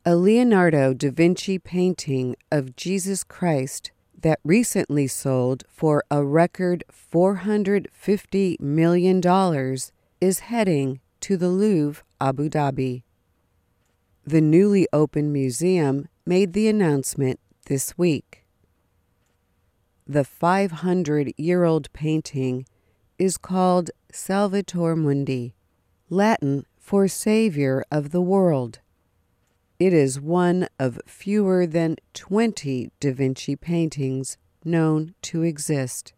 A Leonardo da Vinci painting of Jesus Christ that recently sold for a record $450 million is heading to the Louvre, Abu Dhabi. The newly opened museum made the announcement this week. The 500-year-old painting is called Salvator Mundi, Latin for Savior of the World. It is one of fewer than 20 Da Vinci paintings known to exist.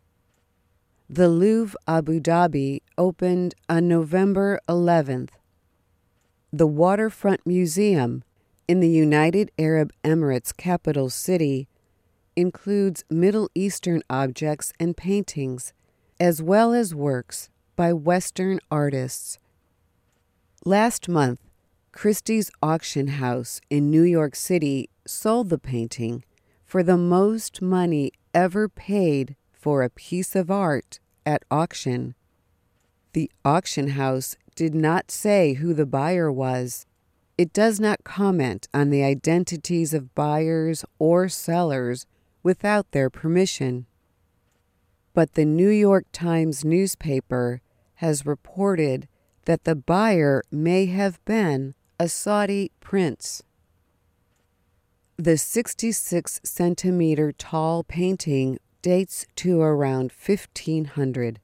The Louvre Abu Dhabi opened on November 11th. The Waterfront Museum in the United Arab Emirates capital city includes Middle Eastern objects and paintings, as well as works by Western artists. Last month, Christie's auction house in New York City sold the painting for the most money ever paid for a piece of art at auction. The auction house did not say who the buyer was. It does not comment on the identities of buyers or sellers without their permission. But the New York Times newspaper has reported that the buyer may have been a Saudi prince. The 66-centimeter tall painting dates to around 1500.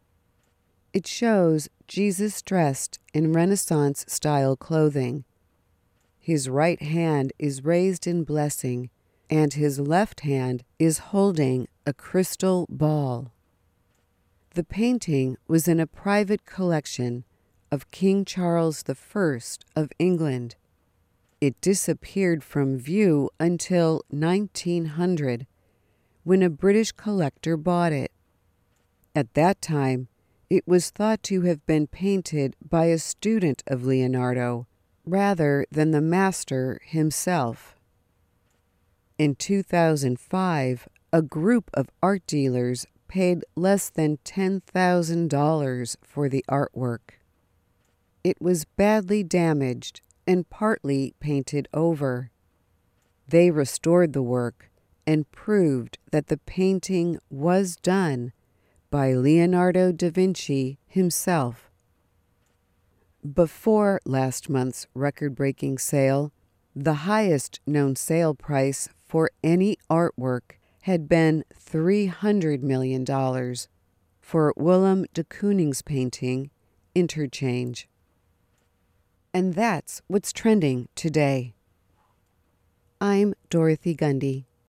It shows Jesus dressed in Renaissance-style clothing. His right hand is raised in blessing, and his left hand is holding a crystal ball. The painting was in a private collection of King Charles I of England. It disappeared from view until 1900, when a British collector bought it. At that time, it was thought to have been painted by a student of Leonardo, rather than the master himself. In 2005, a group of art dealers paid less than $10,000 for the artwork. It was badly damaged and partly painted over. They restored the work and proved that the painting was done by Leonardo da Vinci himself. Before last month's record-breaking sale, the highest known sale price for any artwork had been $300 million for Willem de Kooning's painting, Interchange. And that's what's trending today. I'm Dorothy Gundy.